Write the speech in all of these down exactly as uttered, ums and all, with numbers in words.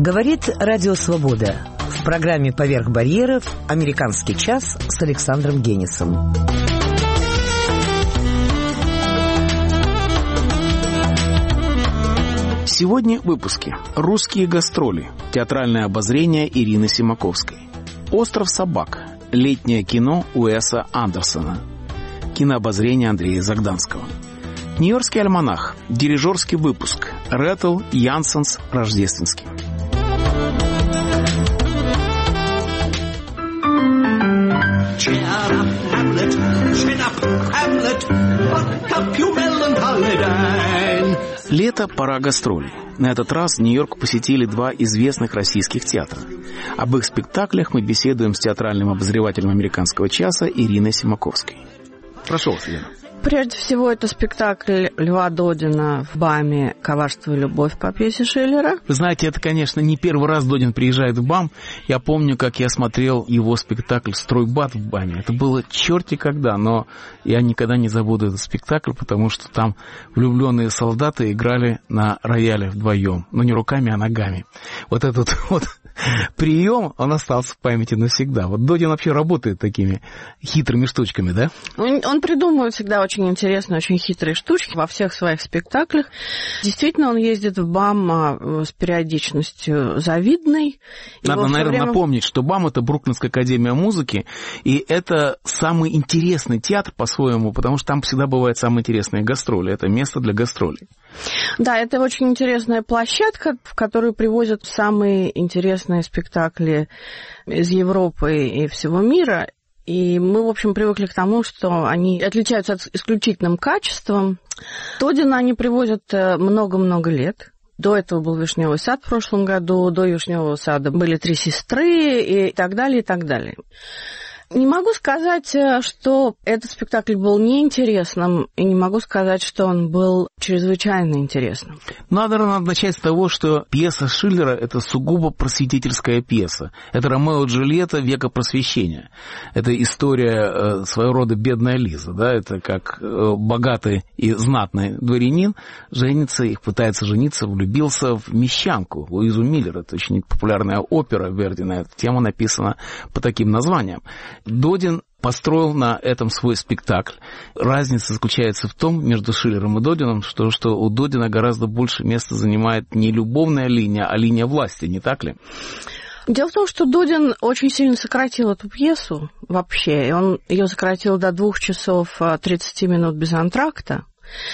Говорит Радио Свобода. В программе «Поверх барьеров» «Американский час» с Александром Генисом. Сегодня в выпуске «Русские гастроли», театральное обозрение Ирины Симаковской, «Остров собак», летнее кино Уэса Андерсона, кинообозрение Андрея Загданского, Нью-Йоркский альманах, дирижерский выпуск, Ретл, Янсенс, рождественский. Лето, пора гастролей. На этот раз Нью-Йорк посетили два известных российских театра. Об их спектаклях мы беседуем с театральным обозревателем «Американского часа» Ириной Симаковской. Прошу вас, Ирина. Прежде всего, это спектакль Льва Додина в БАМе «Коварство и любовь» по пьесе Шиллера. Вы знаете, это, конечно, не первый раз Додин приезжает в БАМ. Я помню, как я смотрел его спектакль «Стройбат» в БАМе. Это было черти когда, но я никогда не забуду этот спектакль, потому что там влюбленные солдаты играли на рояле вдвоем. Но не руками, а ногами. Вот этот вот прием, он остался в памяти навсегда. Вот Додин вообще работает такими хитрыми штучками, да? Он, он придумывает всегда очень интересные, очень хитрые штучки во всех своих спектаклях. Действительно, он ездит в БАМ с периодичностью завидной. Надо, наверное, время... напомнить, что БАМ — это Бруклинская академия музыки, и это самый интересный театр по-своему, потому что там всегда бывают самые интересные гастроли. Это место для гастролей. Да, это очень интересная площадка, в которую привозят самые интересные спектакли из Европы и всего мира. И мы, в общем, привыкли к тому, что они отличаются от исключительным качеством. Додина они привозят много-много лет. До этого был «Вишневый сад» в прошлом году, до «Вишневого сада» были «Три сестры» и так далее, и так далее. Не могу сказать, что этот спектакль был неинтересным, и не могу сказать, что он был чрезвычайно интересным. Надо, надо начать с того, что пьеса Шиллера — это сугубо просветительская пьеса. Это «Ромео и Джульетта» века Просвещения. Это история своего рода «Бедная Лиза». Да? Это как богатый и знатный дворянин женится, их пытается жениться, влюбился в мещанку Луизу Миллер. Это очень популярная опера Верди на эту тему написана по таким названиям. Додин построил на этом свой спектакль. Разница заключается в том, между Шиллером и Додином, что, что у Додина гораздо больше места занимает не любовная линия, а линия власти, не так ли? Дело в том, что Додин очень сильно сократил эту пьесу вообще, и он ее сократил до двух часов тридцати минут без антракта.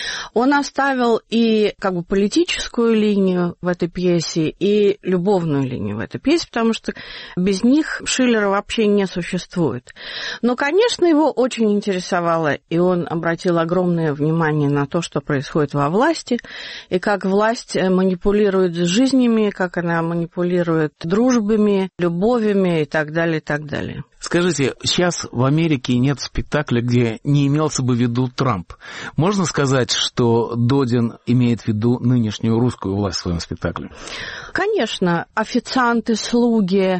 Он оставил и как бы политическую линию в этой пьесе, и любовную линию в этой пьесе, потому что без них Шиллера вообще не существует. Но, конечно, его очень интересовало, и он обратил огромное внимание на то, что происходит во власти, и как власть манипулирует жизнями, как она манипулирует дружбами, любовями и так далее, и так далее. Скажите, сейчас в Америке нет спектакля, где не имелся бы в виду Трамп. Можно сказать, что Додин имеет в виду нынешнюю русскую власть в своем спектакле? Конечно. Официанты, слуги,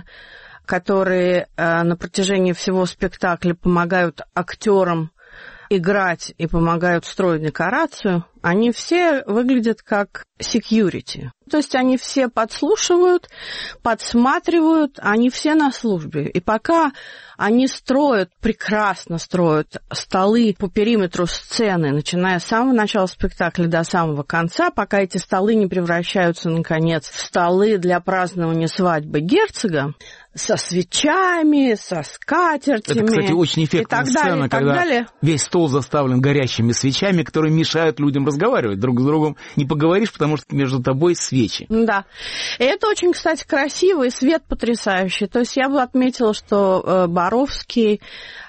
которые на протяжении всего спектакля помогают актерам играть и помогают строить декорацию, они все выглядят как security. То есть они все подслушивают, подсматривают, они все на службе. И пока они строят, прекрасно строят столы по периметру сцены, начиная с самого начала спектакля до самого конца, пока эти столы не превращаются, наконец, в столы для празднования свадьбы герцога, со свечами, со скатертями. Это, кстати, очень эффектная сцена, когда далее. Весь стол заставлен горящими свечами, которые мешают людям разговаривать друг с другом. Не поговоришь, потому что между тобой свечи. Да. И это очень, кстати, красиво, и свет потрясающий. То есть я бы отметила, что Боровский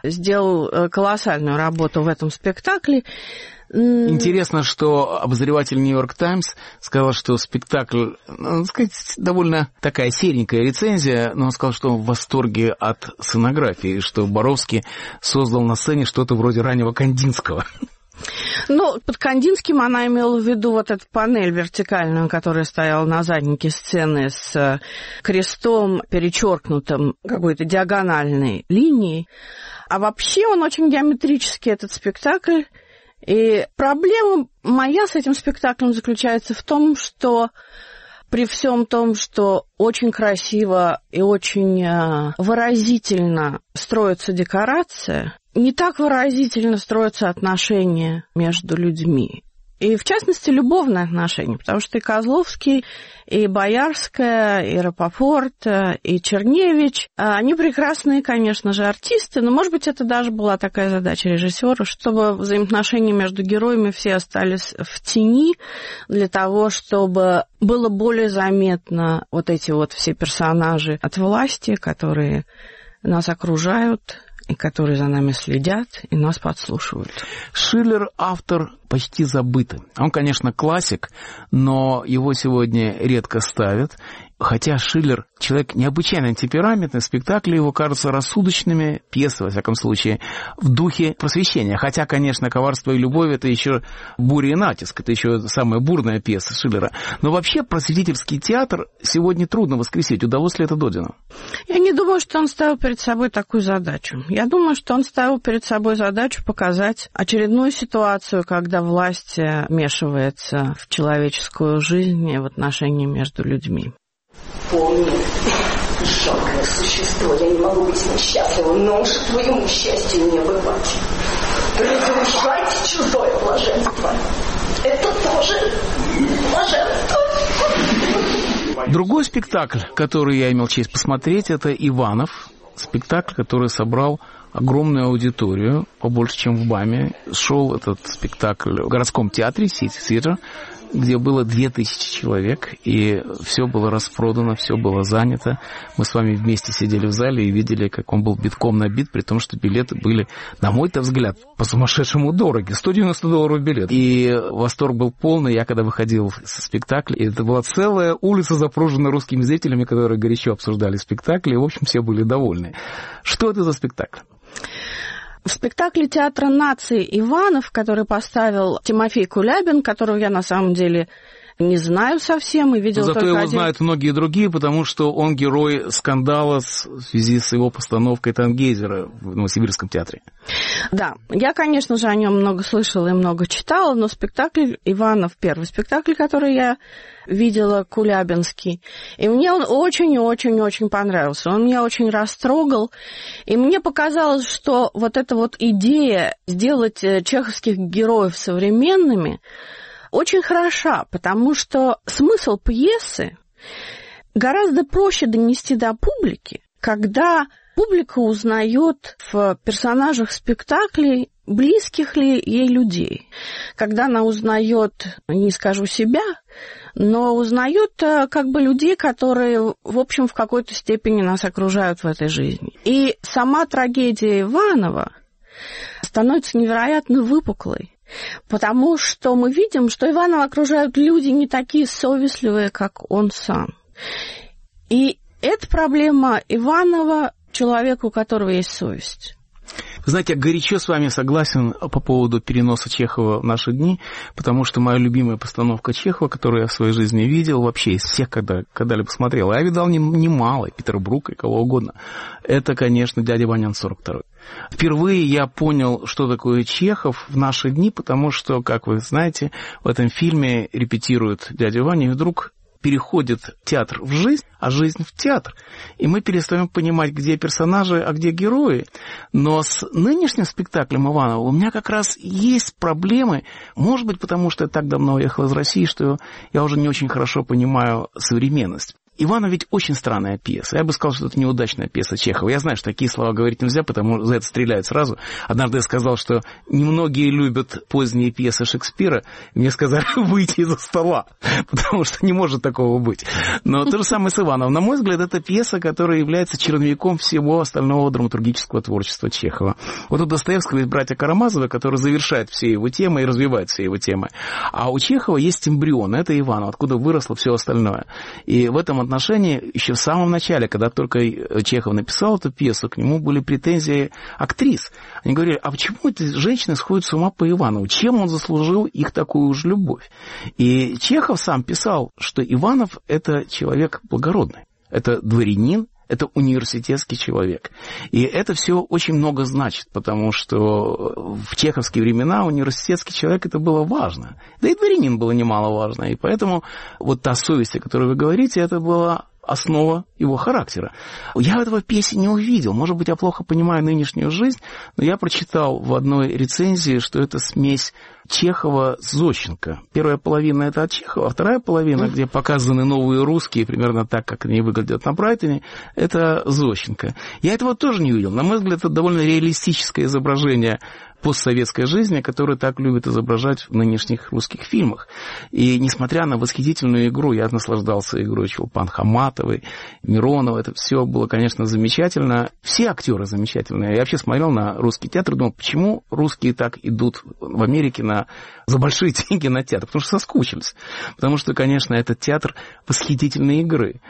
сделал колоссальную работу в этом спектакле. Интересно, что обозреватель «Нью-Йорк Таймс» сказал, что спектакль, ну, сказать, довольно такая серенькая рецензия, но он сказал, что он в восторге от сценографии, что Боровский создал на сцене что-то вроде раннего Кандинского. Ну, под Кандинским она имела в виду вот эту панель вертикальную, которая стояла на заднике сцены с крестом, перечеркнутым какой-то диагональной линией. А вообще он очень геометрический, этот спектакль. И проблема моя с этим спектаклем заключается в том, что при всем том, что очень красиво и очень выразительно строится декорация, не так выразительно строятся отношения между людьми. И, в частности, любовные отношения, потому что и Козловский, и Боярская, и Рапопорт, и Черневич, они прекрасные, конечно же, артисты, но, может быть, это даже была такая задача режиссера, чтобы взаимоотношения между героями все остались в тени, для того, чтобы было более заметно вот эти вот все персонажи от власти, которые нас окружают, и которые за нами следят и нас подслушивают. Шиллер — автор почти забытый. Он, конечно, классик, но его сегодня редко ставят. Хотя Шиллер — человек необычайно темпераментный, спектакли его кажутся рассудочными, пьесы, во всяком случае, в духе просвещения. Хотя, конечно, «Коварство и любовь» — это еще «Буря и натиск», это еще самая бурная пьеса Шиллера. Но вообще просветительский театр сегодня трудно воскресить. Удалось ли это Додину? Я не думаю, что он ставил перед собой такую задачу. Я думаю, что он ставил перед собой задачу показать очередную ситуацию, когда власть вмешивается в человеческую жизнь и в отношения между людьми. Помни, жалкое существо, я не могу быть несчастливым, но уж твоему счастью не бывать. Разрушать чужое блаженство. Это тоже блаженство. Другой спектакль, который я имел честь посмотреть, это «Иванов». Спектакль, который собрал огромную аудиторию, побольше, чем в БАМе. Шел этот спектакль в городском театре City Theatre, где было две тысячи человек, и все было распродано, все было занято. Мы с вами вместе сидели в зале и видели, как он был битком набит, при том, что билеты были, на мой-то взгляд, по-сумасшедшему дороги. сто девяносто долларов билет. И восторг был полный. Я когда выходил со спектакля, и это была целая улица, запружена русскими зрителями, которые горячо обсуждали спектакль, и, в общем, все были довольны. Что это за спектакль? В спектакле театра нации «Иванов», который поставил Тимофей Кулябин, которого я на самом деле не знаю совсем и видела Зато только его один... знают многие другие, потому что он герой скандала в связи с его постановкой Тангейзера в Новосибирском театре. Да, я, конечно же, о нем много слышала и много читала, но спектакль «Иванов», первый спектакль, который я видела, Кулябинский, и мне он очень-очень-очень понравился, он меня очень растрогал, и мне показалось, что вот эта вот идея сделать чеховских героев современными очень хороша, потому что смысл пьесы гораздо проще донести до публики, когда публика узнает в персонажах спектаклей близких ли ей людей, когда она узнает, не скажу себя, но узнает как бы людей, которые, в общем, в какой-то степени нас окружают в этой жизни. И сама трагедия Иванова становится невероятно выпуклой, потому что мы видим, что Иванова окружают люди не такие совестливые, как он сам. И это проблема Иванова, человека, у которого есть совесть. Вы знаете, я горячо с вами согласен по поводу переноса Чехова в наши дни, потому что моя любимая постановка Чехова, которую я в своей жизни видел, вообще из всех, когда, когда-либо смотрел, я видал немало, и Питера Брука, и кого угодно, это, конечно, «Дядя Ваня» сорок второй. Впервые я понял, что такое Чехов в наши дни, потому что, как вы знаете, в этом фильме репетирует дядя Ваня, и вдруг переходит театр в жизнь, а жизнь в театр. И мы перестаем понимать, где персонажи, а где герои. Но с нынешним спектаклем Иванова у меня как раз есть проблемы. Может быть, потому что я так давно уехал из России, что я уже не очень хорошо понимаю современность. Иванов ведь очень странная пьеса. Я бы сказал, что это неудачная пьеса Чехова. Я знаю, что такие слова говорить нельзя, потому что за это стреляют сразу. Однажды я сказал, что немногие любят поздние пьесы Шекспира. И мне сказали выйти из-за стола, потому что не может такого быть. Но то же самое с Ивановым. На мой взгляд, это пьеса, которая является черновиком всего остального драматургического творчества Чехова. Вот у Достоевского есть братья Карамазовы, которые завершают все его темы и развивают все его темы. А у Чехова есть эмбрион, это Иванов, откуда выросло все остальное. И в этом отношении еще в самом начале, когда только Чехов написал эту пьесу, к нему были претензии актрис. Они говорили, а почему эти женщины сходят с ума по Иванову? Чем он заслужил их такую же любовь? И Чехов сам писал, что Иванов – это человек благородный. Это дворянин, это университетский человек. И это все очень много значит, потому что в чеховские времена университетский человек это было важно. Да и дворянин было немаловажно. И поэтому вот та совесть, о которой вы говорите, это была основа его характера. Я этого в пьесе не увидел. Может быть, я плохо понимаю нынешнюю жизнь, но я прочитал в одной рецензии, что это смесь Чехова с Зощенко. Первая половина — это от Чехова, а вторая половина, где показаны новые русские, примерно так, как они выглядят на Брайтоне, это Зощенко. Я этого тоже не увидел. На мой взгляд, это довольно реалистическое изображение постсоветской жизни, которую так любят изображать в нынешних русских фильмах. И несмотря на восхитительную игру, я наслаждался игрой Чулпан Хаматовой, Миронова, это все было, конечно, замечательно. Все актеры замечательные. Я вообще смотрел на русский театр и думал, почему русские так идут в Америке на, за большие деньги на театр? Потому что соскучились. Потому что, конечно, этот театр восхитительной игры.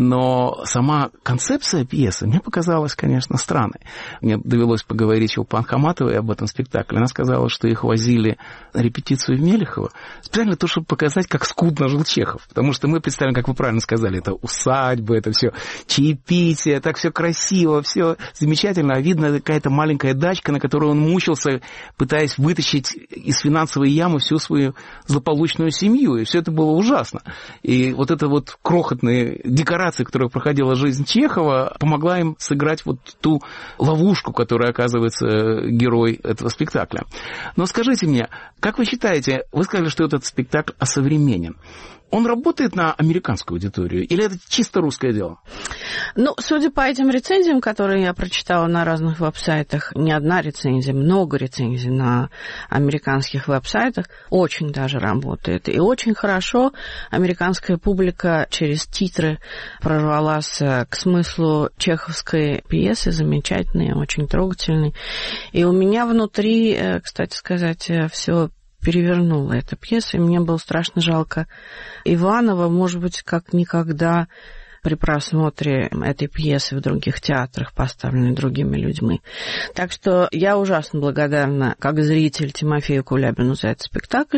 Но сама концепция пьесы мне показалась, конечно, странной. Мне довелось поговорить с Чулпан Хаматовой об этом спектакле. Она сказала, что их возили на репетицию в Мелехово специально для того, чтобы показать, как скудно жил Чехов. Потому что мы представим, как вы правильно сказали, это усадьбы, это все чаепитие, так все красиво, все замечательно. А видно какая-то маленькая дачка, на которой он мучился, пытаясь вытащить из финансовой ямы всю свою злополучную семью. И все это было ужасно. И вот эта вот крохотная декорация, которая проходила жизнь Чехова, помогла им сыграть вот ту ловушку, которая оказывается герой этого спектакля. Но скажите мне, как вы считаете, вы сказали, что этот спектакль осовременен. Он работает на американскую аудиторию или это чисто русское дело? Ну, судя по этим рецензиям, которые я прочитала на разных веб-сайтах, не одна рецензия, много рецензий на американских веб-сайтах, очень даже работает. И очень хорошо американская публика через титры прорвалась к смыслу чеховской пьесы, замечательной, очень трогательной. И у меня внутри, кстати сказать, все перевернула эта пьеса, и мне было страшно жалко Иванова, может быть, как никогда при просмотре этой пьесы в других театрах, поставленной другими людьми. Так что я ужасно благодарна, как зритель, Тимофею Кулябину за этот спектакль.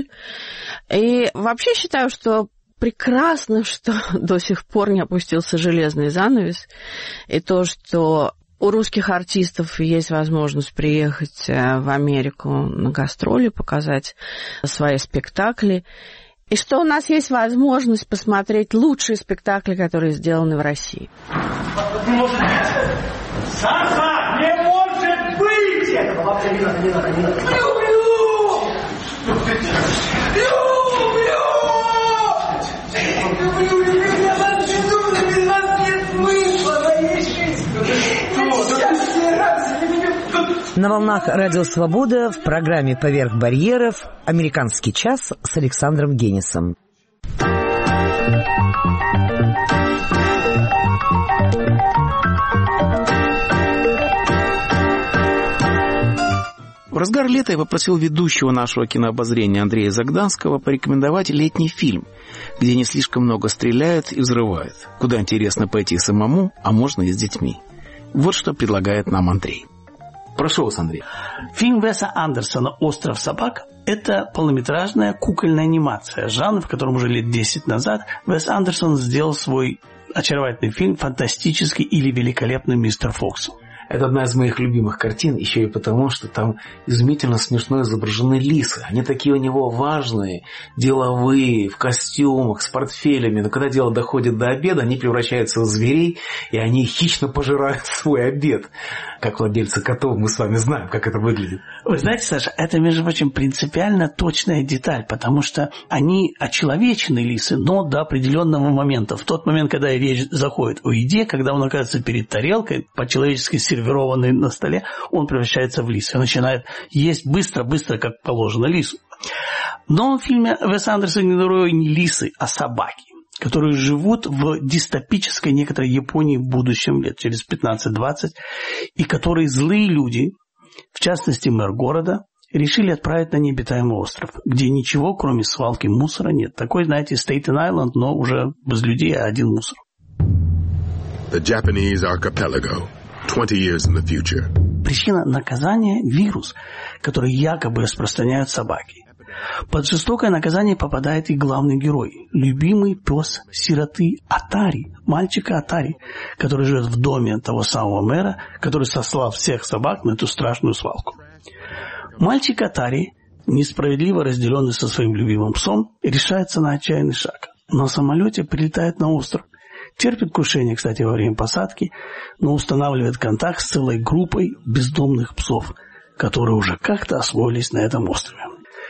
И вообще считаю, что прекрасно, что до сих пор не опустился железный занавес, и то, что у русских артистов есть возможность приехать в Америку на гастроли, показать свои спектакли. И что у нас есть возможность посмотреть лучшие спектакли, которые сделаны в России. Не может быть! Саша, не может быть! Этого вообще не надо, не надо, не надо. Люблю! Люблю! Люблю, люблю, я вас жду, без вас нет смысла моей жизни. На волнах Радио Свобода в программе «Поверх барьеров» «Американский час» с Александром Генисом. В разгар лета я попросил ведущего нашего кинообозрения Андрея Загданского порекомендовать летний фильм, где не слишком много стреляют и взрывают, куда интересно пойти самому, а можно и с детьми. Вот что предлагает нам Андрей. Прошу вас, Андрей. Фильм Уэса Андерсона «Остров собак» – это полнометражная кукольная анимация, жанр, в котором уже лет десять назад Уэс Андерсон сделал свой очаровательный фильм «Фантастический или великолепный мистер Фокс». Это одна из моих любимых картин, еще и потому, что там изумительно смешно изображены лисы. Они такие у него важные, деловые, в костюмах, с портфелями. Но когда дело доходит до обеда, они превращаются в зверей, и они хищно пожирают свой обед. Как владельцы котов, мы с вами знаем, как это выглядит. Вы знаете, Саша, это, между прочим, принципиально точная деталь, потому что они очеловечены, лисы, но до определенного момента. В тот момент, когда речь заходит о еде, когда он оказывается перед тарелкой, по-человечески сервированный на столе, он превращается в лис и начинает есть быстро-быстро, как положено лису. Но в фильме Уэса Андерсона герои не лисы, а собаки, которые живут в дистопической некоторой Японии в будущем, лет через пятнадцать-двадцать, и которые злые люди, в частности мэр города, решили отправить на необитаемый остров, где ничего, кроме свалки мусора, нет. Такой, знаете, Staten Island, но уже без людей, а один мусор. The Japanese archipelago, twenty years in the future. Причина наказания – вирус, который якобы распространяют собаки. Под жестокое наказание попадает и главный герой, любимый пес сироты Атари, мальчика Атари, который живет в доме того самого мэра, который сослал всех собак на эту страшную свалку. Мальчик Атари, несправедливо разделенный со своим любимым псом, решается на отчаянный шаг. На самолете прилетает на остров, терпит крушение, кстати, во время посадки, но устанавливает контакт с целой группой бездомных псов, которые уже как-то освоились на этом острове.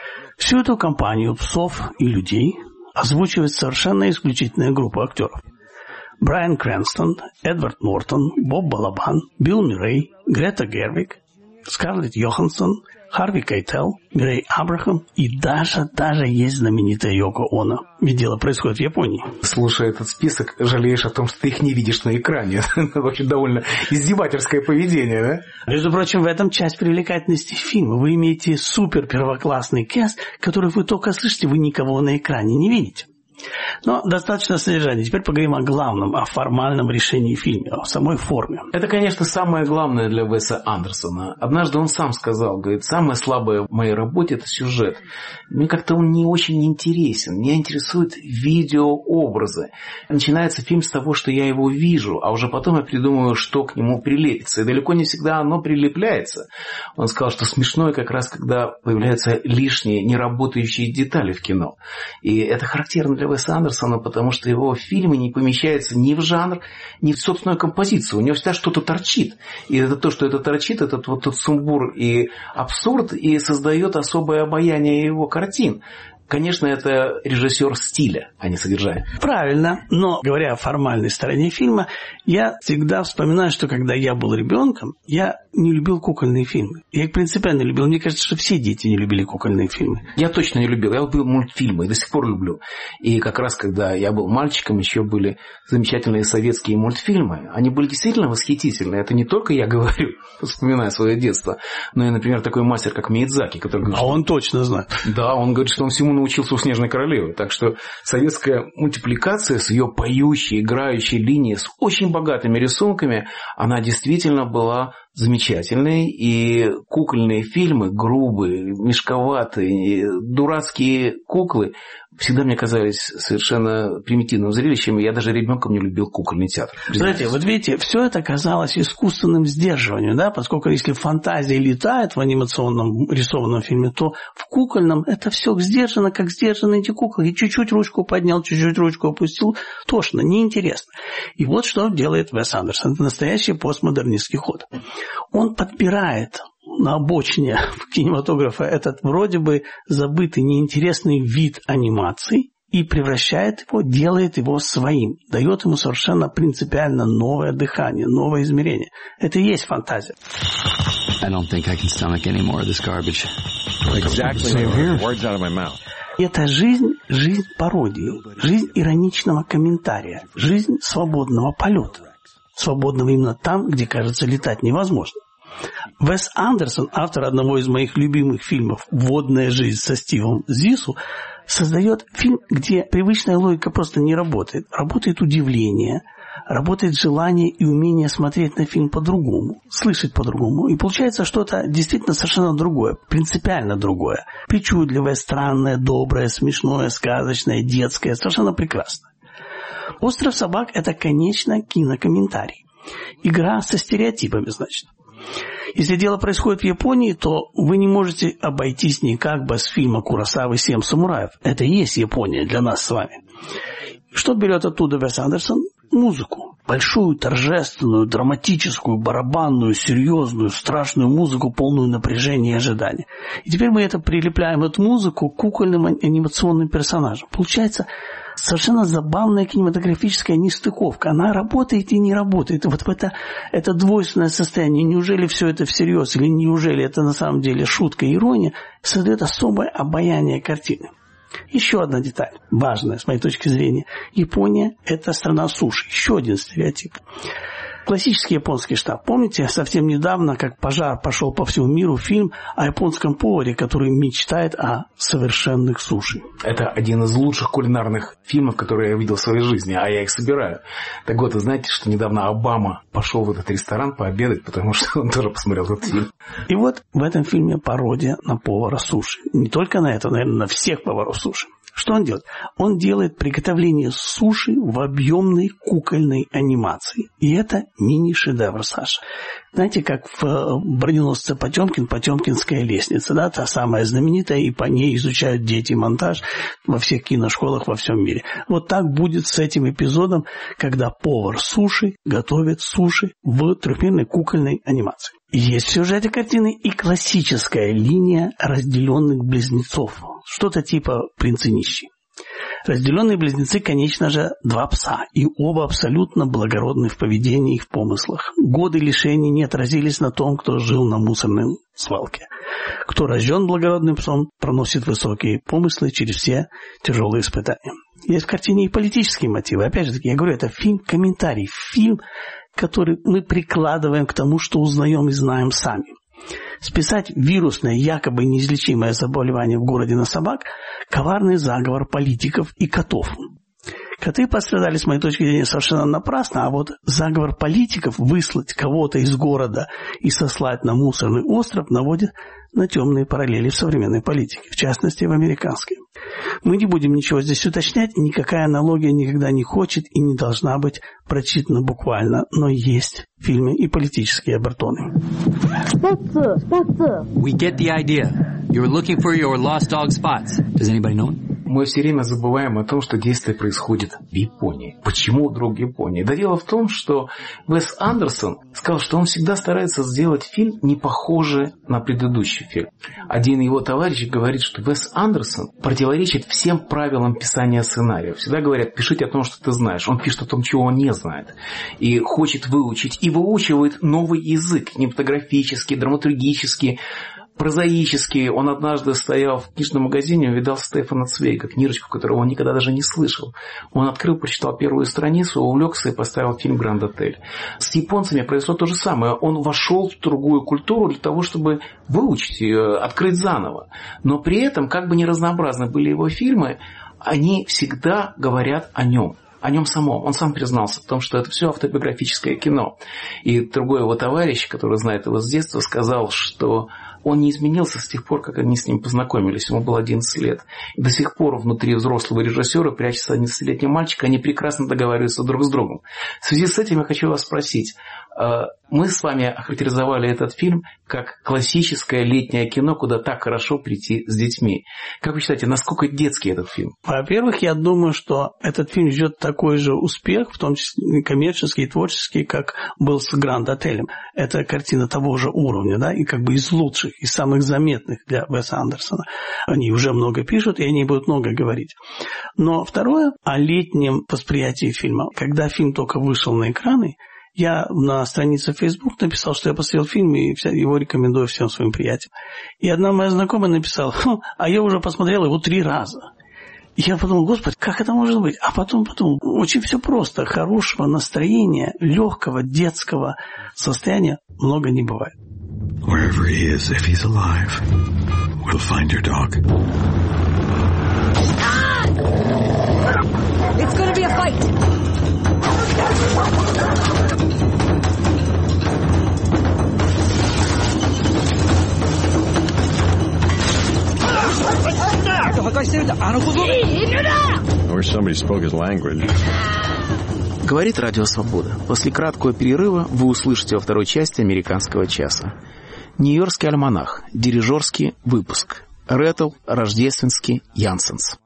Всю эту компанию псов и людей озвучивает совершенно исключительная группа актеров. Брайан Крэнстон, Эдвард Нортон, Боб Балабан, Билл Мюррей, Грета Гервиг, Скарлетт Йоханссон, Харви Кейтел, Грей Абрахам и даже, даже есть знаменитая Йоко Оно. Ведь дело происходит в Японии. Слушая этот список, жалеешь о том, что ты их не видишь на экране. Это вообще довольно издевательское поведение, да? Между прочим, в этом часть привлекательности фильма. Вы имеете супер первоклассный каст, который вы только слышите, вы никого на экране не видите. Но достаточно содержания. Теперь поговорим о главном, о формальном решении фильма, о самой форме. Это, конечно, самое главное для Уэса Андерсона. Однажды он сам сказал, говорит, самое слабое в моей работе – это сюжет. Мне как-то он не очень интересен. Меня интересуют видеообразы. Начинается фильм с того, что я его вижу, а уже потом я придумываю, что к нему прилепится. И далеко не всегда оно прилепляется. Он сказал, что смешное как раз, когда появляются лишние, неработающие детали в кино. И это характерно для Уэса Андерсона, потому что его фильмы не помещаются ни в жанр, ни в собственную композицию. У него всегда что-то торчит. И это то, что это торчит, этот вот тот сумбур и абсурд, и создает особое обаяние его картин. Конечно, это режиссер стиля, а не содержания. Правильно. Но, говоря о формальной стороне фильма, я всегда вспоминаю, что когда я был ребенком, я не любил кукольные фильмы. Я их принципиально любил. Мне кажется, что все дети не любили кукольные фильмы. Я точно не любил. Я любил мультфильмы и до сих пор люблю. И как раз, когда я был мальчиком, еще были замечательные советские мультфильмы. Они были действительно восхитительные. Это не только я говорю, вспоминая свое детство, но и, например, такой мастер, как Миядзаки, который говорит, а что... он точно знает. Да, он говорит, что он всему научился у «Снежной королевы». Так что советская мультипликация с ее поющей, играющей линией, с очень богатыми рисунками, она действительно была замечательной. И кукольные фильмы, грубые, мешковатые, дурацкие куклы всегда мне казались совершенно примитивным зрелищем. Я даже ребенком не любил кукольный театр. Знаете, вот видите, все это казалось искусственным сдерживанием, да, поскольку если фантазия летает в анимационном рисованном фильме, то в кукольном это все сдержано, как сдержаны эти куклы. И чуть-чуть ручку поднял, чуть-чуть ручку опустил. Тошно, неинтересно. И вот что делает Уэс Андерсон. Это настоящий постмодернистский ход. Он подбирает на обочине кинематографа этот вроде бы забытый, неинтересный вид анимации и превращает его, делает его своим, дает ему совершенно принципиально новое дыхание, новое измерение. Это и есть фантазия. I don't think I can stomach any more of this garbage. Exactly. Same here. Words out of my mouth. Это жизнь, жизнь пародии, жизнь ироничного комментария, жизнь свободного полета. Свободного именно там, где, кажется, летать невозможно. Уэс Андерсон, автор одного из моих любимых фильмов «Водная жизнь» со Стивом Зису, создает фильм, где привычная логика просто не работает. Работает удивление, работает желание и умение смотреть на фильм по-другому, слышать по-другому. И получается что-то действительно совершенно другое, принципиально другое. Причудливое, странное, доброе, смешное, сказочное, детское, совершенно прекрасное. «Остров собак» – это, конечно, кинокомментарий. Игра со стереотипами, значит. Если дело происходит в Японии, то вы не можете обойтись никак без фильма Куросавы «Семь самураев». Это и есть Япония для нас с вами. Что берет оттуда Уэс Андерсон? Музыку. Большую, торжественную, драматическую, барабанную, серьезную, страшную музыку, полную напряжения и ожидания. И теперь мы это прилепляем, эту музыку, к кукольным анимационным персонажам. Получается совершенно забавная кинематографическая нестыковка. Она работает и не работает. Вот в это, это двойственное состояние. Неужели все это всерьез или неужели это на самом деле шутка и ирония, создает особое обаяние картины. Еще одна деталь, важная с моей точки зрения. Япония – это страна суши. Еще один стереотип. Классический японский штамп. Помните, совсем недавно, как пожар пошел по всему миру, фильм о японском поваре, который мечтает о совершенных суши. Это один из лучших кулинарных фильмов, которые я видел в своей жизни, а я их собираю. Так вот, вы знаете, что недавно Обама пошел в этот ресторан пообедать, потому что он тоже посмотрел этот фильм. И вот в этом фильме пародия на повара суши. Не только на это, наверное, на всех поваров суши. Что он делает? Он делает приготовление суши в объемной кукольной анимации. И это мини-шедевр, Саша. Знаете, как в «Броненосце Потемкин», «Потемкинская лестница», да, та самая знаменитая, и по ней изучают дети монтаж во всех киношколах во всем мире. Вот так будет с этим эпизодом, когда повар суши готовит суши в трехмерной кукольной анимации. Есть в сюжете картины и классическая линия разделенных близнецов. Что-то типа «Принц и нищий». Разделенные близнецы, конечно же, два пса, и оба абсолютно благородны в поведении и в помыслах. Годы лишений не отразились на том, кто жил на мусорной свалке. Кто рожден благородным псом, проносит высокие помыслы через все тяжелые испытания. Есть в картине и политические мотивы. Опять же таки, я говорю, это фильм-комментарий, фильм, который мы прикладываем к тому, что узнаем и знаем сами. Списать вирусное, якобы неизлечимое заболевание в городе на собак – коварный заговор политиков и котов. Коты пострадали, с моей точки зрения, совершенно напрасно, а вот заговор политиков выслать кого-то из города и сослать на мусорный остров наводит на темные параллели в современной политике, в частности, в американской. Мы не будем ничего здесь уточнять, никакая аналогия никогда не хочет и не должна быть прочитана буквально, но есть в фильме и политические обертоны. We get the idea. You're looking for your lost dog Spots. Does anybody know him? Мы все время забываем о том, что действие происходит в Японии. Почему вдруг Япония? Да дело в том, что Уэс Андерсон сказал, что он всегда старается сделать фильм, не похожий на предыдущий фильм. Один его товарищ говорит, что Уэс Андерсон противоречит всем правилам писания сценария. Всегда говорят, пишите о том, что ты знаешь. Он пишет о том, чего он не знает. И хочет выучить, и выучивает новый язык, кинематографический, драматургический, прозаический. Он однажды стоял в книжном магазине, увидал Стефана Цвейга, книжечку, которую он никогда даже не слышал. Он открыл, прочитал первую страницу, увлекся и поставил фильм «Гранд Отель». С японцами произошло то же самое. Он вошел в другую культуру для того, чтобы выучить ее, открыть заново. Но при этом, как бы ни разнообразны были его фильмы, они всегда говорят о нем. О нем самом. Он сам признался в том, что это все автобиографическое кино. И другой его товарищ, который знает его с детства, сказал, что он не изменился с тех пор, как они с ним познакомились. Ему было одиннадцать лет. И до сих пор внутри взрослого режиссера прячется одиннадцатилетний мальчик, они прекрасно договариваются друг с другом. В связи с этим я хочу вас спросить. Мы с вами охарактеризовали этот фильм как классическое летнее кино, куда так хорошо прийти с детьми. Как вы считаете, насколько детский этот фильм? Во-первых, я думаю, что этот фильм ждет такой же успех, в том числе коммерческий и творческий, как был с «Гранд Отелем». Это картина того же уровня, да, и как бы из лучших, из самых заметных для Уэса Андерсона. Они уже много пишут, и они будут много говорить. Но второе, о летнем восприятии фильма. Когда фильм только вышел на экраны, я на странице Facebook написал, что я посмотрел фильм и его рекомендую всем своим приятелям. И одна моя знакомая написала, хм, а я уже посмотрел его три раза. И я подумал, господи, как это может быть? А потом подумал, очень все просто. Хорошего настроения, легкого детского состояния много не бывает. Wherever he is, if he's alive, we'll find your dog. It's gonna be a fight. I wish somebody spoke his language. Говорит Радио Свобода. После краткого перерыва вы услышите во второй части «Американского часа». Нью-Йоркский альманах. Дирижерский выпуск. Рэттл, Рождественский, Янсенс.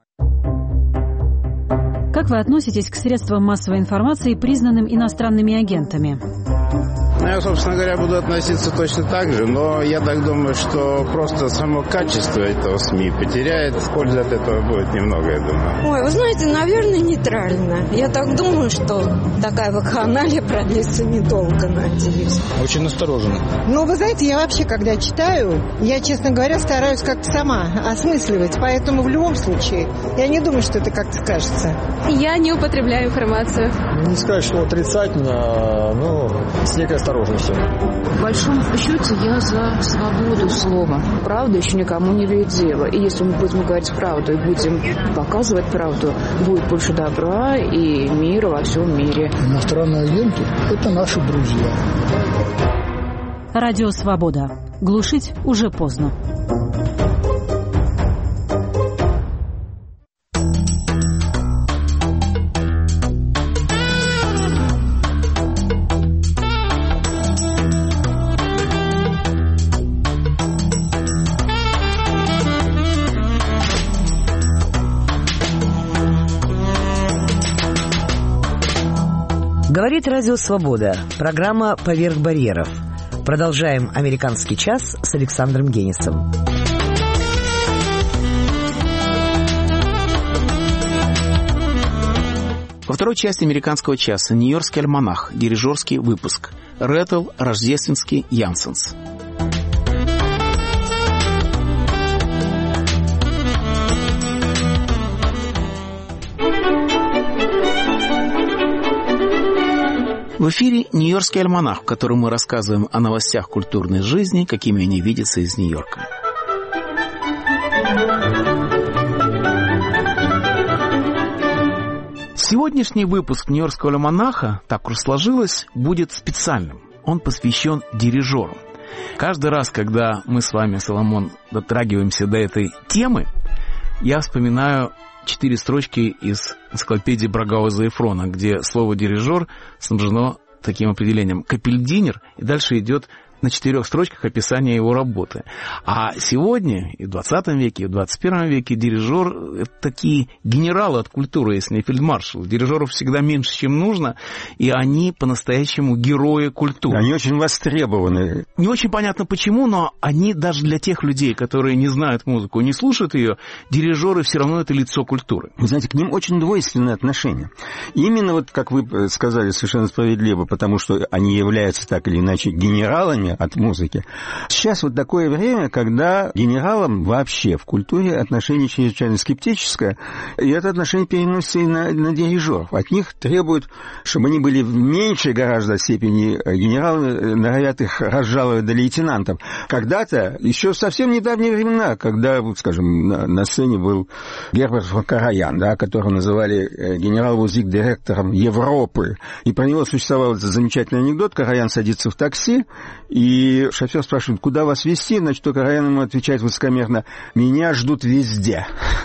Как вы относитесь к средствам массовой информации, признанным иностранными агентами? Ну, я, собственно говоря, буду относиться точно так же, но я так думаю, что просто само качество этого СМИ потеряет, пользы от этого будет немного, я думаю. Ой, вы знаете, наверное, нейтрально. Я так думаю, что такая вакханалия продлится недолго, надеюсь. Очень настороженно. Ну, вы знаете, я вообще, когда читаю, я, честно говоря, стараюсь как-то сама осмысливать, поэтому в любом случае я не думаю, что это как-то скажется. Я не употребляю информацию. Не сказать, что отрицательно, но с некой осторожностью. В большом счете я за свободу слова. Правда еще никому не имеет дела. И если мы будем говорить правду и будем показывать правду, будет больше добра и мира во всем мире. Иностранные агенты – это наши друзья. Радио «Свобода». Глушить уже поздно. Говорит Радио Свобода. Программа «Поверх барьеров». Продолжаем «Американский час» с Александром Генисом. Во второй части «Американского часа» Нью-Йоркский альманах, дирижерский выпуск. Рэттл, Рождественский, Янсенс. В эфире «Нью-Йоркский альманах», в котором мы рассказываем о новостях культурной жизни, какими они видятся из Нью-Йорка. Сегодняшний выпуск «Нью-Йоркского альманаха», так уж сложилось, будет специальным. Он посвящен дирижерам. Каждый раз, когда мы с вами, Соломон, дотрагиваемся до этой темы, я вспоминаю четыре строчки из энциклопедии Брагауза и Фрона, где слово «дирижер» снабжено таким определением «капельдинер», и дальше идет на четырех строчках описание его работы. А сегодня, и в двадцатом веке, и в двадцать первом веке, дирижер — это такие генералы от культуры, если не фельдмаршал. Дирижеров всегда меньше, чем нужно, и они по-настоящему герои культуры. Они очень востребованы. Не очень понятно почему, но они даже для тех людей, которые не знают музыку, не слушают ее, дирижеры все равно это лицо культуры. Вы знаете, к ним очень двойственное отношение. Именно вот, как вы сказали совершенно справедливо, потому что они являются так или иначе генералами от музыки. Сейчас вот такое время, когда генералам вообще в культуре отношение чрезвычайно скептическое, и это отношение переносится и на, на дирижеров. От них требуют, чтобы они были в меньшей гораздо степени генералы, норовят их разжаловать до лейтенантов. Когда-то, еще в совсем недавние времена, когда, вот, скажем, на, на сцене был Герберт фон Караян, да, которого называли генерал-музик-директором Европы, и про него существовал этот замечательный анекдот: Караян садится в такси, и шофер спрашивает, куда вас везти? Значит, то Караян ему отвечает высокомерно: меня ждут везде.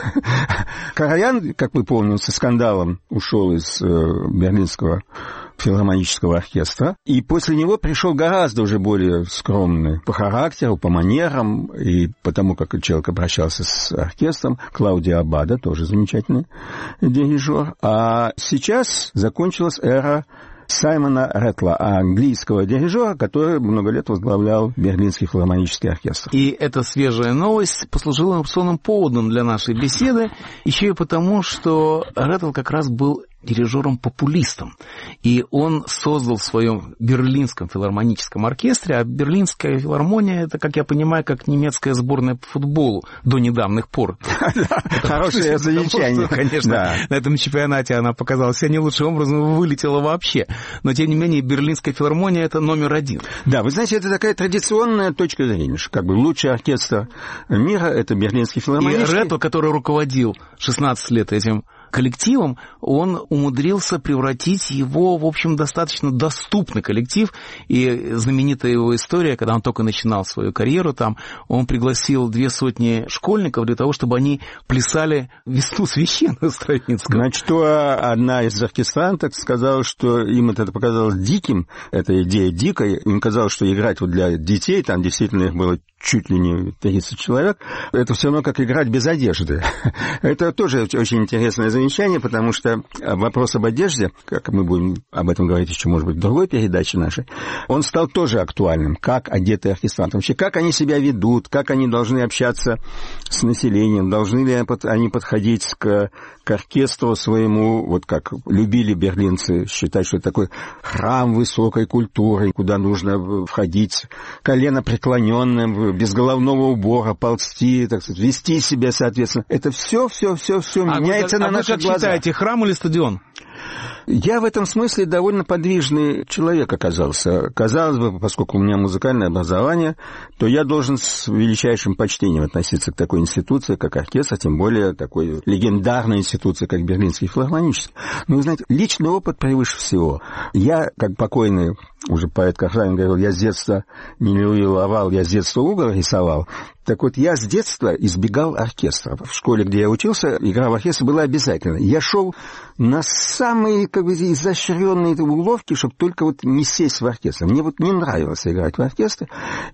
Караян, как вы помните, со скандалом ушел из э, Берлинского филармонического оркестра, и после него пришел гораздо уже более скромный по характеру, по манерам и по тому, как человек обращался с оркестром, Клаудио Аббадо, тоже замечательный дирижер. А сейчас закончилась эра Саймона Рэттла, английского дирижера, который много лет возглавлял Берлинский филармонический оркестр. И эта свежая новость послужила информационным поводом для нашей беседы, еще и потому, что Рэттл как раз был дирижером-популистом. И он создал в своем Берлинском филармоническом оркестре, а Берлинская филармония, это, как я понимаю, как немецкая сборная по футболу до недавних пор. Хорошее замечание. Конечно, на этом чемпионате она показала себя не лучшим образом, вылетела вообще. Но, тем не менее, Берлинская филармония — это номер один. Да, вы знаете, это такая традиционная точка зрения, что как бы лучший оркестр мира — это Берлинский филармонический. И Рэттл, который руководил шестнадцать лет этим коллективом, он умудрился превратить его, в общем, достаточно доступный коллектив. И знаменитая его история, когда он только начинал свою карьеру там, он пригласил две сотни школьников для того, чтобы они плясали «Весну священную» Стравинского. Значит, то одна из оркестранток сказала, что им это показалось диким, эта идея дикой, им казалось, что играть вот для детей, там действительно их было чуть ли не тридцать человек, это все равно как играть без одежды. Это тоже очень интересное замечание. замечание, потому что вопрос об одежде, как мы будем об этом говорить еще, может быть, в другой передаче нашей, он стал тоже актуальным. Как одеты оркестранты? Вообще, как они себя ведут, как они должны общаться с населением, должны ли они подходить к, к оркестру своему, вот как любили берлинцы считать, что это такой храм высокой культуры, куда нужно входить коленопреклоненным, без головного убора, ползти, так сказать, вести себя соответственно. Это все, все, все, все а меняется вы, на а наших глазах. Вы как считаете, храм или стадион? Я в этом смысле довольно подвижный человек оказался. Казалось бы, поскольку у меня музыкальное образование, то я должен с величайшим почтением относиться к такой институции, как оркестр, тем более такой легендарной институции, как Берлинский филармонический. Но, вы знаете, личный опыт превыше всего. Я, как покойный уже поэт Кахранин говорил, я с детства не любил овал, я с детства угол рисовал. Так вот, я с детства избегал оркестра. В школе, где я учился, игра в оркестре была обязательна. Я шел на самые, как бы, изощренные уловки, чтобы только вот не сесть в оркестр. Мне вот не нравилось играть в оркестре.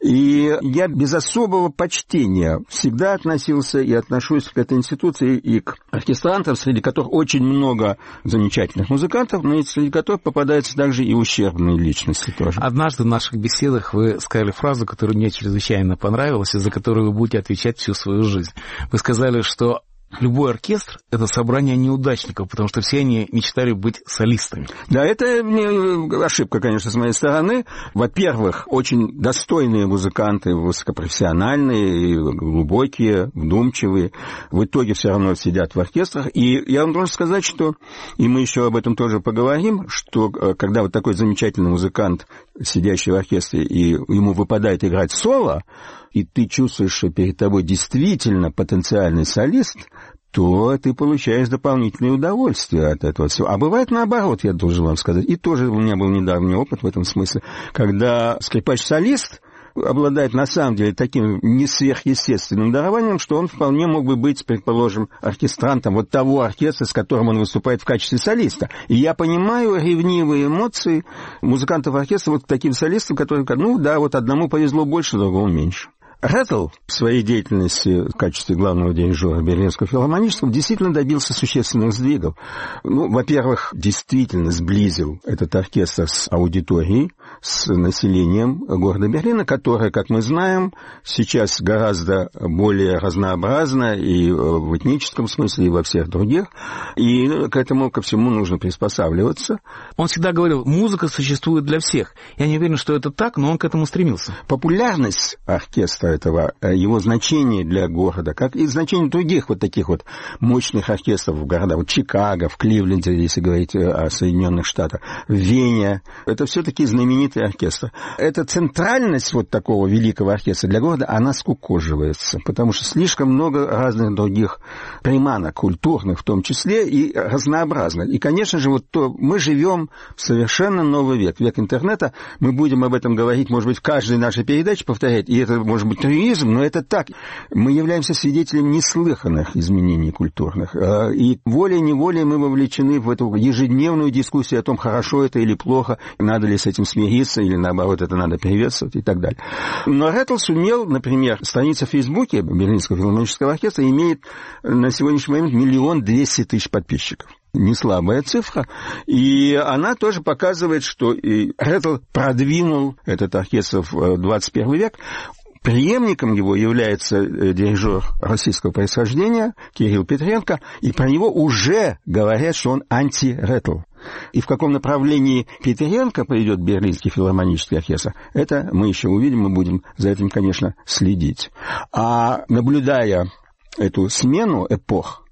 И я без особого почтения всегда относился и отношусь к этой институции и к оркестрантам, среди которых очень много замечательных музыкантов, но среди которых попадаются также и ущербные личности тоже. Однажды в наших беседах вы сказали фразу, которая мне чрезвычайно понравилась, из-за которой вы будете отвечать всю свою жизнь. Вы сказали, что любой оркестр — это собрание неудачников, потому что все они мечтали быть солистами. Да, это ошибка, конечно, с моей стороны. Во-первых, очень достойные музыканты, высокопрофессиональные, глубокие, вдумчивые, в итоге все равно сидят в оркестрах. И я вам должен сказать, что, и мы еще об этом тоже поговорим, что когда вот такой замечательный музыкант, сидящий в оркестре, и ему выпадает играть соло, и ты чувствуешь, что перед тобой действительно потенциальный солист, то ты получаешь дополнительное удовольствие от этого всего. А бывает наоборот, я должен вам сказать. И тоже у меня был недавний опыт в этом смысле, когда скрипач-солист обладает на самом деле таким не сверхъестественным дарованием, что он вполне мог бы быть, предположим, оркестрантом вот того оркестра, с которым он выступает в качестве солиста. И я понимаю ревнивые эмоции музыкантов оркестра вот к таким солистам, которые, ну да, вот одному повезло больше, другому меньше. Реттл в своей деятельности в качестве главного дирижера Берлинского филармонического действительно добился существенных сдвигов. Ну, во-первых, действительно сблизил этот оркестр с аудиторией, с населением города Берлина, которое, как мы знаем, сейчас гораздо более разнообразно и в этническом смысле, и во всех других. И к этому, ко всему нужно приспосабливаться. Он всегда говорил, музыка существует для всех. Я не уверен, что это так, но он к этому стремился. Популярность оркестра этого, его значение для города, как и значение других вот таких вот мощных оркестров в городах, вот Чикаго, в Кливленде, если говорить о Соединенных Штатах, в Вене, это все-таки знаменитый оркестр. Эта центральность вот такого великого оркестра для города, она скукоживается, потому что слишком много разных других приманок, культурных в том числе, и разнообразных. И, конечно же, вот то, мы живем в совершенно новый век, век интернета, мы будем об этом говорить, может быть, в каждой нашей передаче повторять, и это, может быть, трюизм, но это так. Мы являемся свидетелями неслыханных изменений культурных. И волей-неволей мы вовлечены в эту ежедневную дискуссию о том, хорошо это или плохо, надо ли с этим смириться, или наоборот, это надо приветствовать и так далее. Но Реттл сумел, например, страница в Фейсбуке Берлинского филармонического оркестра имеет на сегодняшний момент миллион двести тысяч подписчиков. Не слабая цифра. И она тоже показывает, что Реттл продвинул этот оркестр в двадцать первый век. Преемником его является дирижер российского происхождения Кирилл Петренко, и про него уже говорят, что он анти-Реттл. И в каком направлении Петренко пойдет Берлинский филармонический оркестр, это мы еще увидим, мы будем за этим, конечно, следить. А наблюдая эту смену эпох,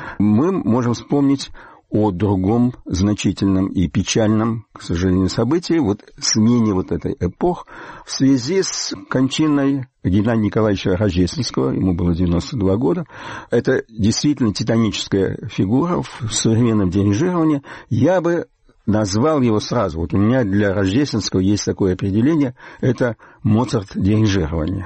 мы можем вспомнить о другом значительном и печальном, к сожалению, событии, вот смене вот этой эпох в связи с кончиной Геннадия Николаевича Рождественского, ему было девяносто два года. Это действительно титаническая фигура в современном дирижировании. Я бы назвал его сразу. Вот у меня для Рождественского есть такое определение. Это Моцарт дирижирования.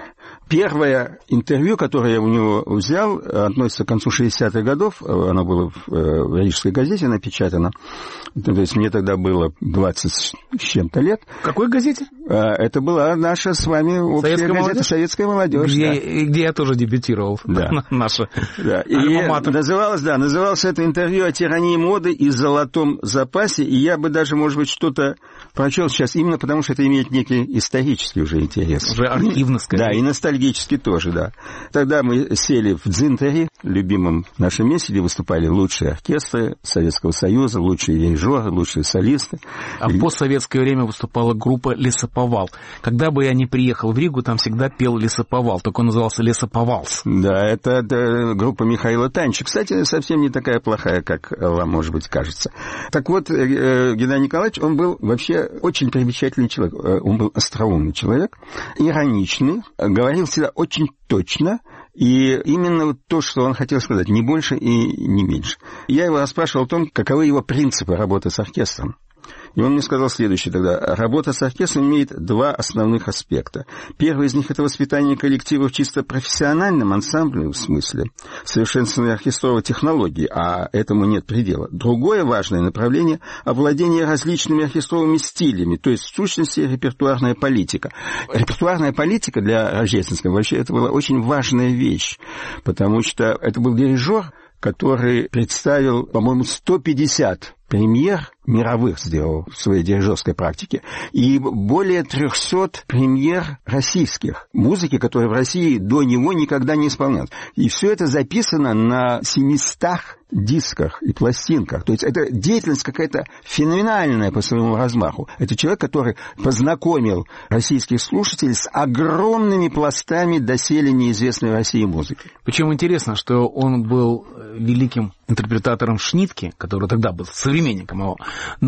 Первое интервью, которое я у него взял, относится к концу шестидесятых годов. Оно было в Рижской газете напечатано. То есть мне тогда было двадцать с чем-то лет. В какой газете? Это была наша с вами общая Советская газета молодежь? «Советская молодежь». Где, да. где я тоже дебютировал. Да. Наша. Да. И называлось, да, называлось это интервью о тирании моды и золотом запасе. И я бы даже, может быть, что-то прочел сейчас, именно потому что это имеет некий исторический уже интерес. Уже архивно, скорее. Да, и ностальгический тоже, да. Тогда мы сели в Дзинтере, любимом нашем месте, где выступали лучшие оркестры Советского Союза, лучшие дирижеры, лучшие солисты. А в постсоветское время выступала группа «Лесоповал». Когда бы я ни приехал в Ригу, там всегда пел «Лесоповал», только он назывался «Лесоповалс». Да, это, это группа Михаила Танчи. Кстати, совсем не такая плохая, как вам, может быть, кажется. Так вот, Геннадий Николаевич, он был вообще очень примечательный человек. Он был остроумный человек, ироничный, говорил всегда очень точно, и именно вот то, что он хотел сказать, не больше и не меньше. Я его расспрашивал о том, каковы его принципы работы с оркестром. И он мне сказал следующее тогда. Работа с оркестром имеет два основных аспекта. Первый из них – это воспитание коллектива в чисто профессиональном ансамбле, в смысле совершенствования оркестровой технологии, а этому нет предела. Другое важное направление – овладение различными оркестровыми стилями, то есть, в сущности, репертуарная политика. Репертуарная политика для Рождественского вообще это была очень важная вещь, потому что это был дирижер, который представил, по-моему, сто пятьдесят премьер мировых сделал в своей дирижерской практике, и более трехсот премьер российских, музыки, которые в России до него никогда не исполнялись. И все это записано на семистах дисках и пластинках. То есть это деятельность какая-то феноменальная по своему размаху. Это человек, который познакомил российских слушателей с огромными пластами доселе неизвестной в России музыки. Причем интересно, что он был великим интерпретатором Шнитке, который тогда был современником его,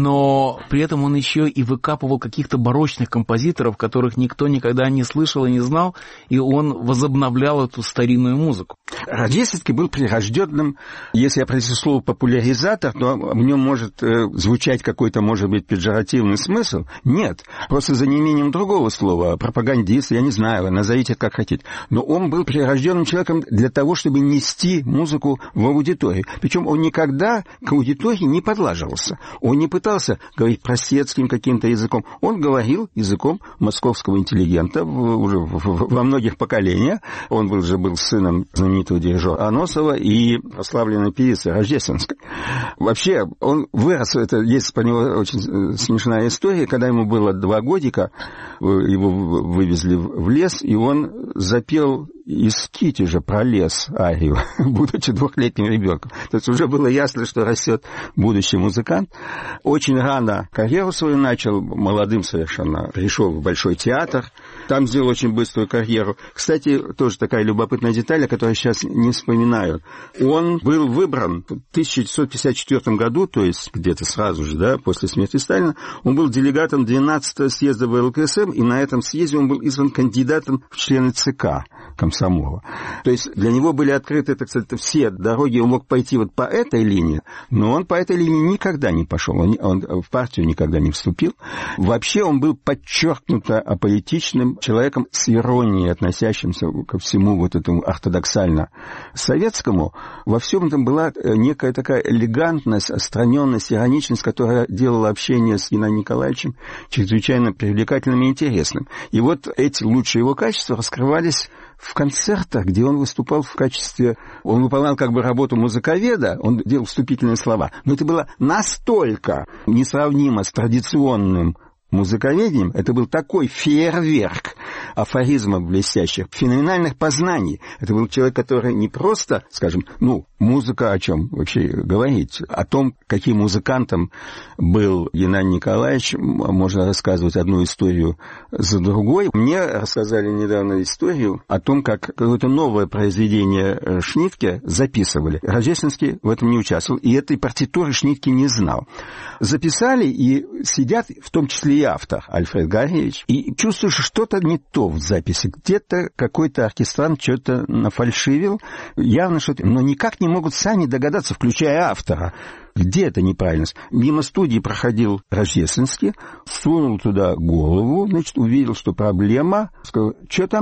но при этом он еще и выкапывал каких-то барочных композиторов, которых никто никогда не слышал и не знал, и он возобновлял эту старинную музыку. Рождественский был прирожденным, если я произнесу слово популяризатор, то в нем может э, звучать какой-то, может быть, педжоративный смысл. Нет, просто за неимением другого слова, пропагандист, я не знаю, назовите как хотите. Но он был прирожденным человеком для того, чтобы нести музыку в аудиторию. Причем он никогда к аудитории не подлаживался. Он не пытался говорить простецким каким-то языком. Он говорил языком московского интеллигента уже во многих поколениях. Он был, же был сыном знаменитого дирижера Аносова и прославленной певицы Рождественской. Вообще, он вырос, это есть по нему очень смешная история, когда ему было два годика, его вывезли в лес, и он запел из Китежа про лес арию, будучи двухлетним ребенком. То есть уже было ясно, что растет будущий музыкант. Очень рано карьеру свою начал, молодым совершенно, пришел в Большой театр, там сделал очень быструю карьеру. Кстати, тоже такая любопытная деталь, о которой сейчас не вспоминаю. Он был выбран в тысяча девятьсот пятьдесят четвёртом году, то есть где-то сразу же, да, после смерти Сталина, он был делегатом двенадцатого съезда вэ эл ка эс эм, и на этом съезде он был избран кандидатом в члены ЦК комсомола. То есть для него были открыты, так сказать, все дороги, он мог пойти вот по этой линии, но он по этой линии никогда не пошел, он, он в партию никогда не вступил. Вообще он был подчеркнуто аполитичным человеком с иронией, относящимся ко всему вот этому ортодоксально советскому. Во всем этом была некая такая элегантность, отстраненность, ироничность, которая делала общение с Геннадием Николаевичем чрезвычайно привлекательным и интересным. И вот эти лучшие его качества раскрывались в концертах, где он выступал в качестве... Он выполнял как бы работу музыковеда, он делал вступительные слова, но это было настолько несравнимо с традиционным музыковедением, это был такой фейерверк афоризмов блестящих, феноменальных познаний. Это был человек, который не просто, скажем, ну, музыка о чем вообще говорить, о том, каким музыкантом был Геннадий Николаевич, можно рассказывать одну историю за другой. Мне рассказали недавно историю о том, как какое-то новое произведение Шнитке записывали. Рождественский в этом не участвовал, и этой партитуры Шнитке не знал. Записали, и сидят, в том числе и автор Альфред Гарьевич, и чувствуешь, что что-то не то в записи. Где-то какой-то оркестрант что-то нафальшивил, явно что-то, но никак не могут сами догадаться, включая автора. Где это неправильность? Мимо студии проходил Рождественский, сунул туда голову, значит, увидел, что проблема, сказал, что там?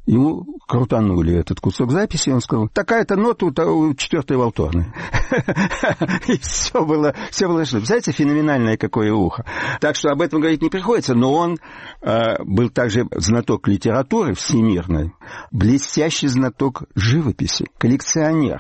Ему крутанули этот кусок записи, и он сказал, такая-то нота у четвертой валторны. И все было, все было, что, представляете, феноменальное какое ухо. Так что об этом говорить не приходится, но он э, был также знаток литературы всемирной, блестящий знаток живописи, коллекционер,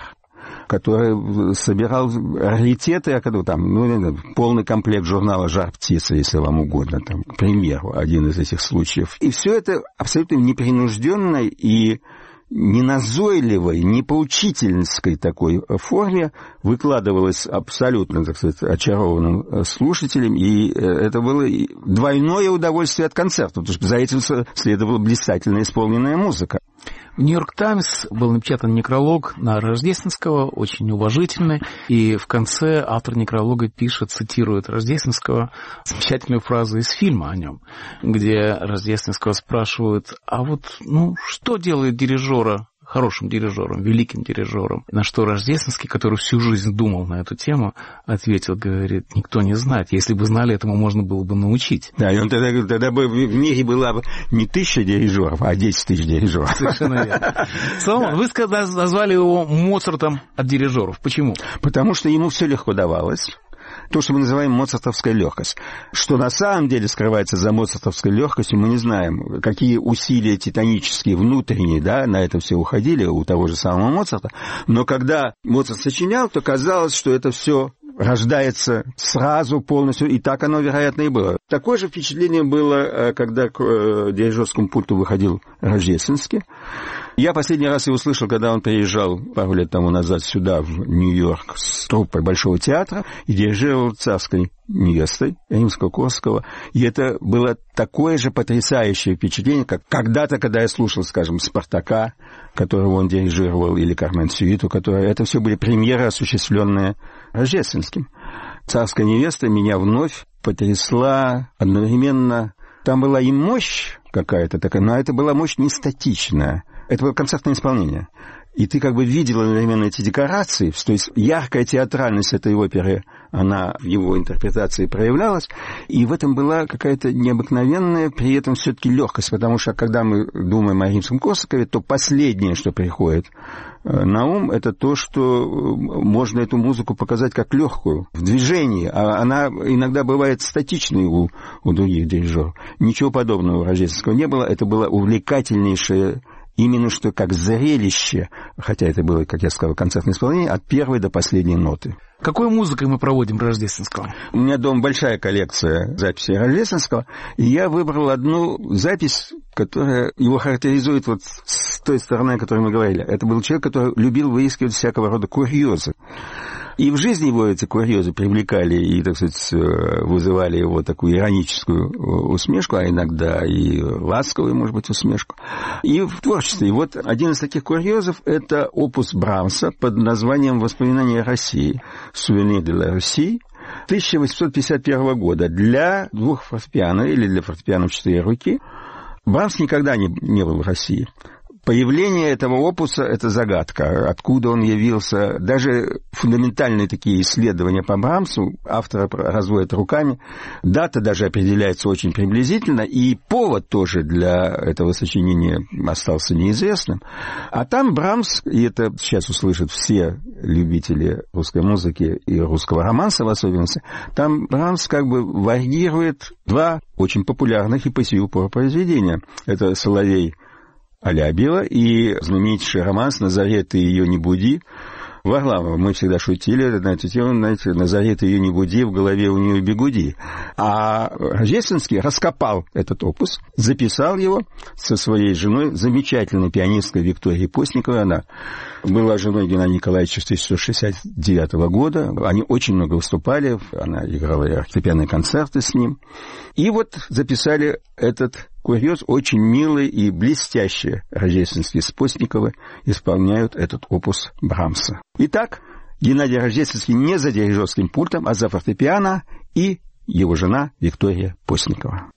который собирал раритеты, а когда там, ну, полный комплект журнала «Жар птица», если вам угодно, там, к примеру, один из этих случаев. И все это абсолютно непринужденной и неназойливой, не поучительской такой форме выкладывалось абсолютно, так сказать, очарованным слушателям, и это было двойное удовольствие от концерта, потому что за этим следовала блистательно исполненная музыка. В «Нью-Йорк Таймс» был напечатан некролог на Рождественского, очень уважительный, и в конце автор некролога пишет, цитирует Рождественского, замечательную фразу из фильма о нем, где Рождественского спрашивают, а вот, ну, что делает дирижера хорошим дирижером, великим дирижером. На что Рождественский, который всю жизнь думал на эту тему, ответил, говорит, никто не знает. Если бы знали, этому можно было бы научить. Да, и он тогда говорит, тогда бы в мире была бы не тысяча дирижеров, а десять тысяч дирижеров. Совершенно верно. Соломон, вы назвали его Моцартом от дирижеров. Почему? Потому что ему все легко давалось. То, что мы называем моцартовская легкость. Что на самом деле скрывается за моцартовской легкостью, мы не знаем. Какие усилия титанические, внутренние, да, на это все уходили у того же самого Моцарта. Но когда Моцарт сочинял, то казалось, что это все рождается сразу полностью, и так оно, вероятно, и было. Такое же впечатление было, когда к дирижерскому пульту выходил Рождественский. Я последний раз его слышал, когда он приезжал пару лет тому назад сюда, в Нью-Йорк, с труппой Большого театра, и дирижировал «Царской невестой» Римского-Корского. И это было такое же потрясающее впечатление, как когда-то, когда я слушал, скажем, «Спартака», которого он дирижировал, или «Кармен-сюиту», которые... Это все были премьеры, осуществленные Рождественским. «Царская невеста» меня вновь потрясла одновременно. Там была и мощь какая-то такая, но это была мощь не статичная. Это было концертное исполнение. И ты как бы видел одновременно эти декорации, то есть яркая театральность этой оперы, она в его интерпретации проявлялась, и в этом была какая-то необыкновенная, при этом все-таки легкость, потому что когда мы думаем о Римском-Корсакове, то последнее, что приходит на ум, это то, что можно эту музыку показать как легкую, в движении, а она иногда бывает статичной у, у других дирижеров. Ничего подобного у Рождественского не было, это было увлекательнейшее именно что как зрелище, хотя это было, как я сказал, концертное исполнение, от первой до последней ноты. Какой музыкой мы проводим Рождественского? У меня дома большая коллекция записей Рождественского, и я выбрал одну запись, которая его характеризует вот с той стороны, о которой мы говорили. Это был человек, который любил выискивать всякого рода курьезы. И в жизни его эти курьезы привлекали и, так сказать, вызывали его такую ироническую усмешку, а иногда и ласковую, может быть, усмешку. И в творчестве. И вот один из таких курьезов – это опус Брамса под названием «Воспоминания России» «Souvenir de la Russie» тысяча восемьсот пятьдесят первого года для двух фортепиано или для фортепиано в четыре руки. Брамс никогда не, не был в России. Появление этого опуса – это загадка. Откуда он явился? Даже фундаментальные такие исследования по Брамсу автора разводят руками. Дата даже определяется очень приблизительно, и повод тоже для этого сочинения остался неизвестным. А там Брамс, и это сейчас услышат все любители русской музыки и русского романса в особенности, там Брамс как бы варьирует два очень популярных и по сию пору произведения. Это «Соловей Алябьева» и знаменитейший романс «На заре ты ее не буди» Варламова. Мы всегда шутили на эту тему, знаете, «На заре ты ее не буди, в голове у нее бегуди». А Рождественский раскопал этот опус, записал его со своей женой, замечательной пианисткой Викторией Постниковой. Она была женой Геннадия Николаевича с тысяча девятьсот шестьдесят девятого года. Они очень много выступали, она играла и фортепианные концерты с ним. И вот записали этот курьез, очень милый и блестящий. Рождественский с Постниковой исполняют этот опус Брамса. Итак, Геннадий Рождественский не за дирижерским пультом, а за фортепиано, и его жена Виктория Постникова.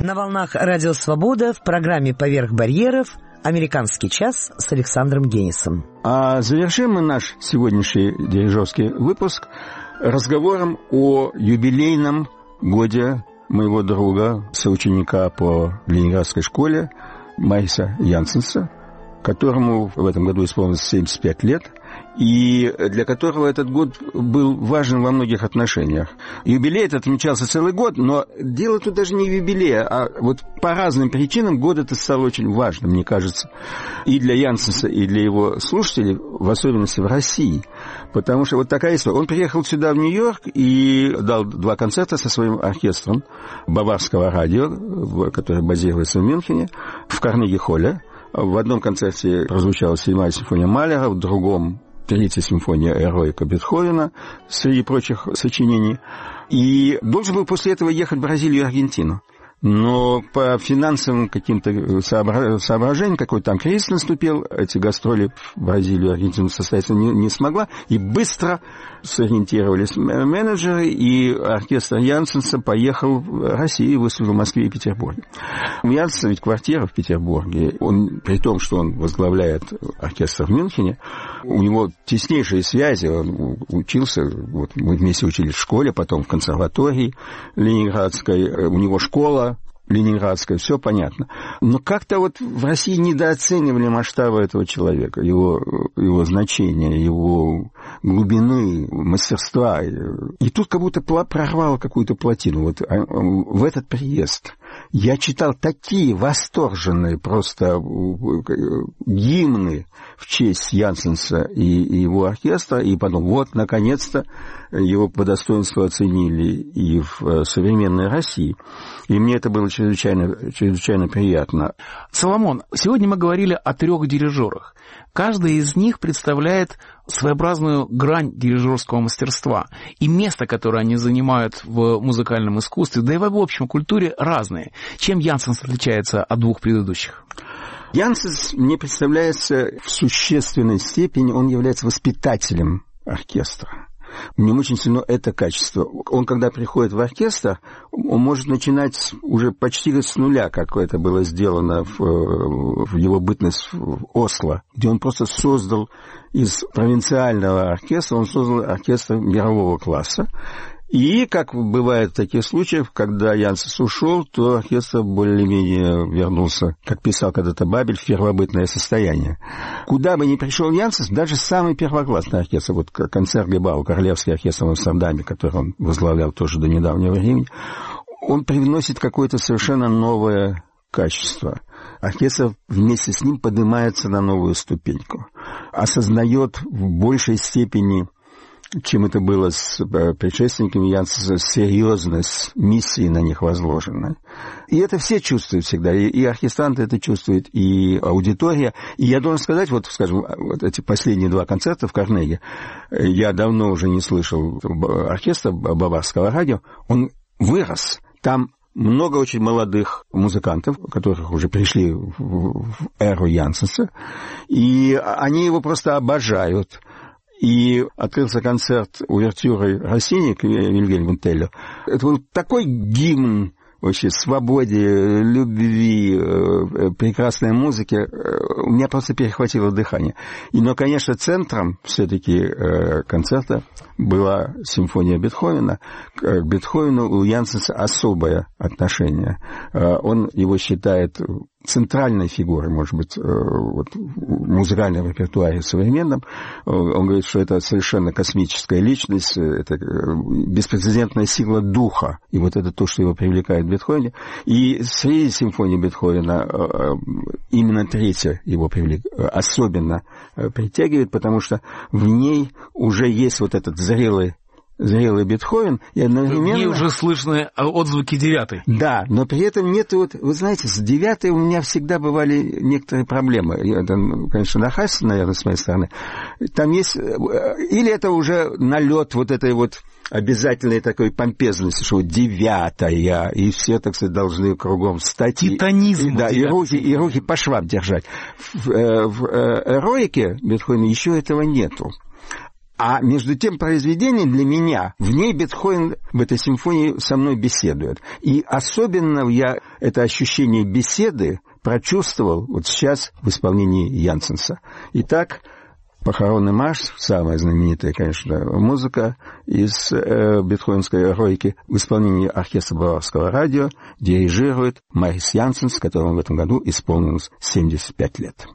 На волнах Радио Свобода в программе «Поверх барьеров» «Американский час» с Александром Генисом. А завершим мы наш сегодняшний дирижерский выпуск разговором о юбилейном годе моего друга, соученика по Ленинградской школе Мариса Янсенса, которому в этом году исполнилось семьдесят пять лет, и для которого этот год был важен во многих отношениях. Юбилей этот отмечался целый год, но дело тут даже не в юбилее, а вот по разным причинам год этот стал очень важным, мне кажется, и для Янсенса, и для его слушателей, в особенности в России. Потому что вот такая история. Он приехал сюда, в Нью-Йорк, и дал два концерта со своим оркестром Баварского радио, который базируется в Мюнхене, в Карнеги-холле. В одном концерте прозвучала седьмая симфония Малера, в другом третья симфония «Эроика» Бетховена, среди прочих сочинений. И должен был после этого ехать в Бразилию и Аргентину. Но по финансовым каким-то соображениям, какой там кризис наступил, эти гастроли в Бразилию и Аргентину состояться не, не смогла, и быстро сориентировались менеджеры, и оркестр Янсенса поехал в Россию, выступил в Москве и Петербурге. У Янсенса ведь квартира в Петербурге, он, при том, что он возглавляет оркестр в Мюнхене, у него теснейшие связи, он учился, вот мы вместе учились в школе, потом в консерватории ленинградской, у него школа ленинградская, все понятно. Но как-то вот в России недооценивали масштабы этого человека, его, его значения, его глубины, мастерства. И тут как будто прорвало какую-то плотину. Вот в этот приезд я читал такие восторженные просто гимны в честь Янсенса и, и его оркестра, и потом вот, наконец-то, его по достоинству оценили и в современной России. И мне это было чрезвычайно, чрезвычайно приятно. Соломон, сегодня мы говорили о трех дирижерах. Каждый из них представляет своеобразную грань дирижерского мастерства. И место, которое они занимают в музыкальном искусстве, да и в общем культуре, разные. Чем Янсенс отличается от двух предыдущих? Янсенс, мне представляется, в существенной степени он является воспитателем оркестра. Мне очень сильно это качество. Он, когда приходит в оркестр, он может начинать уже почти с нуля, как это было сделано в, в его бытность в Осло, где он просто создал из провинциального оркестра, он создал оркестр мирового класса. И, как бывает в таких случаях, когда Янсенс ушел, то оркестр более-менее вернулся, как писал когда-то Бабель, в первобытное состояние. Куда бы ни пришел Янсенс, даже самый первоклассный оркестр, вот концертгебау, Королевский оркестр в Амстердаме, который он возглавлял тоже до недавнего времени, он привносит какое-то совершенно новое качество. Оркестр вместе с ним поднимается на новую ступеньку, осознает в большей степени, чем это было с предшественниками Янсенса, серьезность миссии на них возложенной. И это все чувствуют всегда, и, и оркестранты это чувствуют, и аудитория. И я должен сказать, вот, скажем, вот эти последние два концерта в Карнеги, я давно уже не слышал оркестра Баварского радио, он вырос. Там много очень молодых музыкантов, которых уже пришли в, в эру Янсенса, и они его просто обожают. И открылся концерт увертюры Россини к Вильгельму Теллю. Это был такой гимн вообще свободе, любви, прекрасной музыке. У меня просто перехватило дыхание. И, но, конечно, центром все-таки концерта была симфония Бетховена. К Бетховену у Янсенса особое отношение. Он его считает центральной фигурой, может быть, вот, в музыкальном репертуаре современном. Он говорит, что это совершенно космическая личность, это беспрецедентная сила духа. И вот это то, что его привлекает в Бетховене. И среди симфонии Бетховена именно третья его привлек... особенно притягивает, потому что в ней уже есть вот этот зрелый зрелый Бетховен, и одновременно... В ней уже слышны отзвуки девятой. Да, но при этом нет... Вот, вы знаете, с девятой у меня всегда бывали некоторые проблемы. Это, конечно, нахальство, наверное, с моей стороны. Там есть... Или это уже налет вот этой вот обязательной такой помпезности, что вот девятая, и все, так сказать, должны кругом встать. Титанизм. И, да, и руки, и руки по швам держать. В, в, в эроике Бетховена еще этого нету. А между тем произведение для меня, в ней Бетховен в этой симфонии со мной беседует. И особенно я это ощущение беседы прочувствовал вот сейчас в исполнении Янсенса. Итак, «Похоронный марш», самая знаменитая, конечно, музыка из э, бетховенской «Ройки» в исполнении оркестра Баварского радио дирижирует Марис Янсенс, которому в этом году исполнилось семьдесят пять лет.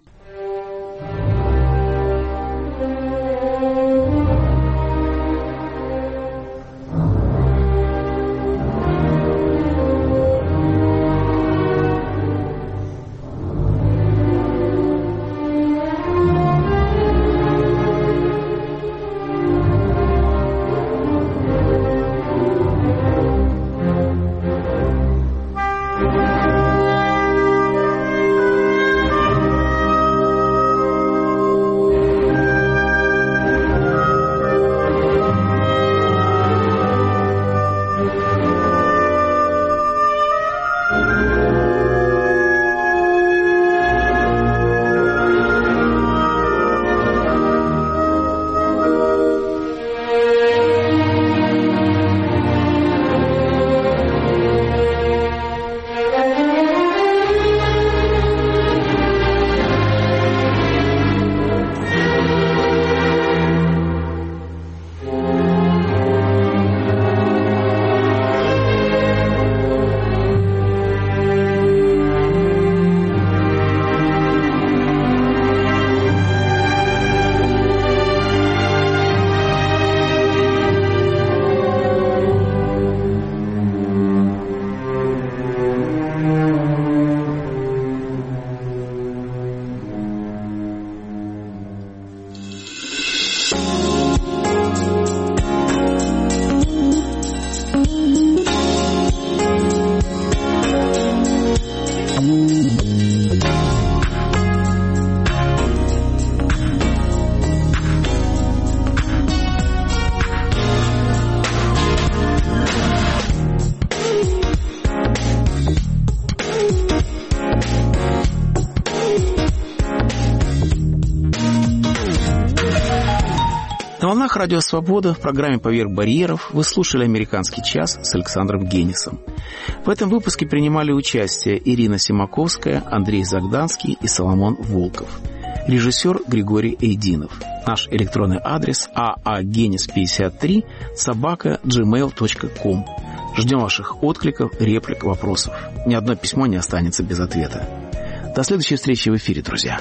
На волнах Радио Свобода в программе «Поверх барьеров» вы слушали «Американский час» с Александром Генисом. В этом выпуске принимали участие Ирина Симаковская, Андрей Загданский и Соломон Волков. Режиссер Григорий Эйдинов. Наш электронный адрес а а генис пятьдесят три собака джи мейл точка ком. Ждем ваших откликов, реплик, вопросов. Ни одно письмо не останется без ответа. До следующей встречи в эфире, друзья.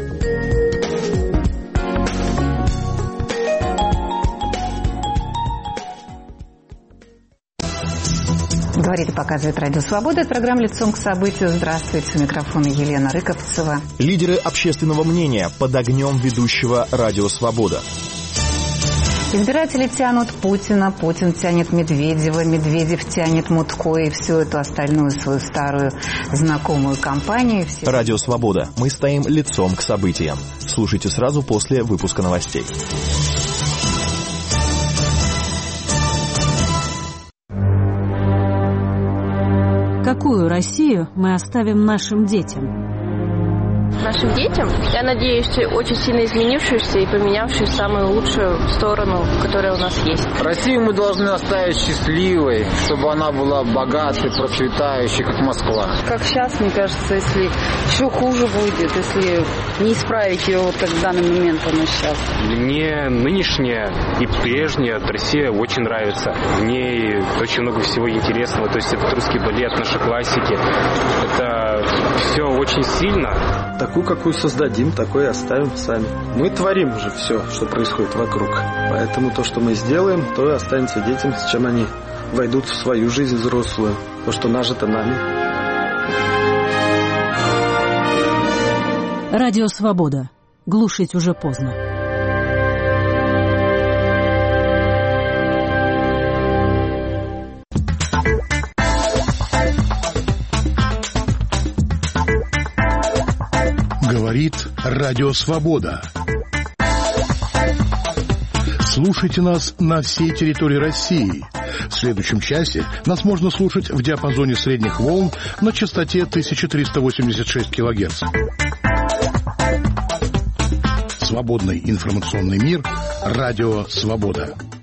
Говорит и показывает Радио Свобода. Это программа «Лицом к событию». Здравствуйте. У микрофона Елена Рыковцева. Лидеры общественного мнения под огнем ведущего Радио Свобода. Избиратели тянут Путина, Путин тянет Медведева, Медведев тянет Мутко и всю эту остальную свою старую знакомую компанию. Все... Радио Свобода. Мы стоим лицом к событиям. Слушайте сразу после выпуска новостей. Какую Россию мы оставим нашим детям? Нашим детям, я надеюсь, очень сильно изменившуюся и поменявшую в самую лучшую сторону, которая у нас есть. Россию мы должны оставить счастливой, чтобы она была богатой, процветающей, как Москва. Как сейчас, мне кажется, если еще хуже будет, если не исправить ее, вот как в данный момент она сейчас. Мне нынешняя и прежняя Россия очень нравится. В ней очень много всего интересного. То есть это русский балет, наши классики. Это все очень сильно. Такую, какую создадим, такой и оставим сами. Мы творим уже все, что происходит вокруг. Поэтому то, что мы сделаем, то и останется детям, с чем они войдут в свою жизнь взрослую. То, что нажито нами. Радио Свобода. Глушить уже поздно. Говорит Радио Свобода. Слушайте нас на всей территории России. В следующем часе нас можно слушать в диапазоне средних волн на частоте тысяча триста восемьдесят шесть килогерц. свободный информационный мир. Радио «Свобода».